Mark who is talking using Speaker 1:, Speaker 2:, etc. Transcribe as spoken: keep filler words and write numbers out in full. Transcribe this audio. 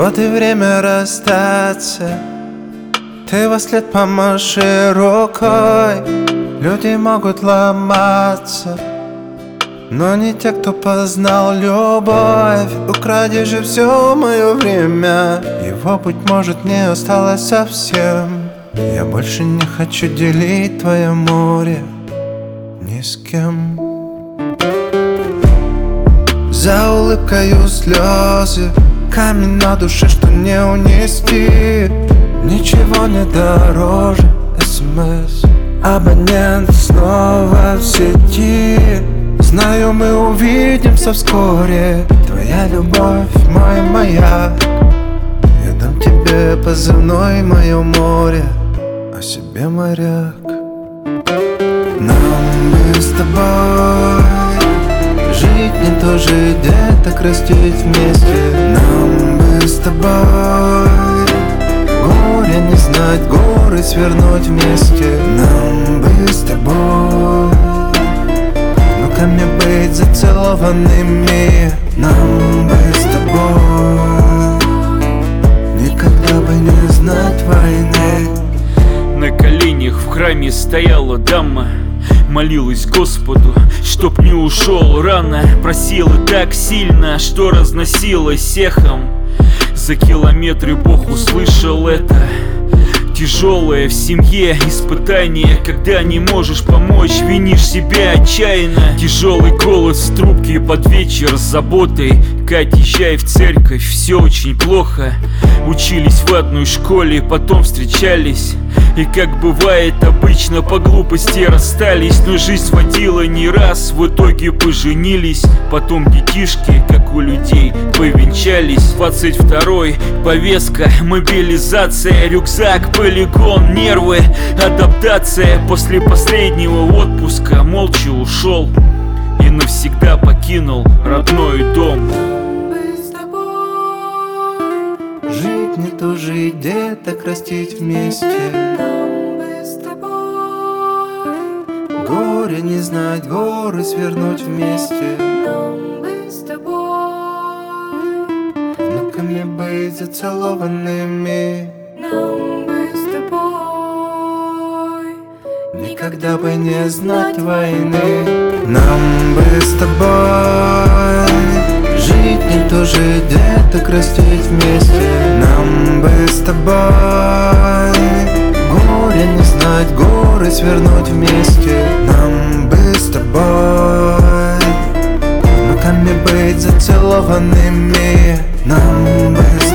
Speaker 1: Вот и время расстаться. Ты во след помаши рукой. Люди могут ломаться, но не те, кто познал любовь. Укради же все мое время, его, быть может, не осталось совсем. Я больше не хочу делить твое море ни с кем. За улыбкою слезы, камень на душе, что не унести. Ничего не дороже СМС. Абонент снова в сети. Знаю, мы увидимся вскоре. Твоя любовь, мой маяк. Я дам тебе позывной, мое море, о себе моряк. Нам бы с тобой жить не то же, деток растить вместе. Нам бы с тобой горе не знать, горы свернуть вместе. Нам бы с тобой внуками быть зацелованными. Нам бы с тобой никогда бы не знать войны.
Speaker 2: На коленях в храме стояла дама, молилась Господу, чтоб не ушел рано. Просила так сильно, что разносилась эхом. За километры Бог услышал это. Тяжелое в семье испытание, когда не можешь помочь, винишь себя отчаянно. Тяжелый голос в трубке под вечер с заботой. Кать, езжай в церковь, все очень плохо. Учились в одной школе, потом встречались. И как бывает обычно, по глупости расстались. Но жизнь сводила не раз, в итоге поженились. Потом детишки, как у людей, повенчались. Двадцать второй, повестка, мобилизация, рюкзак, полигон, нервы, адаптация. После последнего отпуска молча ушел и навсегда покинул родной дом.
Speaker 1: Жить не то жить, деток растить вместе.
Speaker 3: Нам бы с тобой
Speaker 1: Горе не знать, горы свернуть вместе.
Speaker 3: Нам бы с тобой
Speaker 1: Внуками быть зацелованными.
Speaker 3: Нам бы с тобой
Speaker 1: Никогда бы не знать войны. Нам бы с тобой жить не то же, деток растить вместе. Нам бы с тобой горе не знать, горы свернуть вместе. Нам бы с тобой внуками быть зацелованными. Нам бы с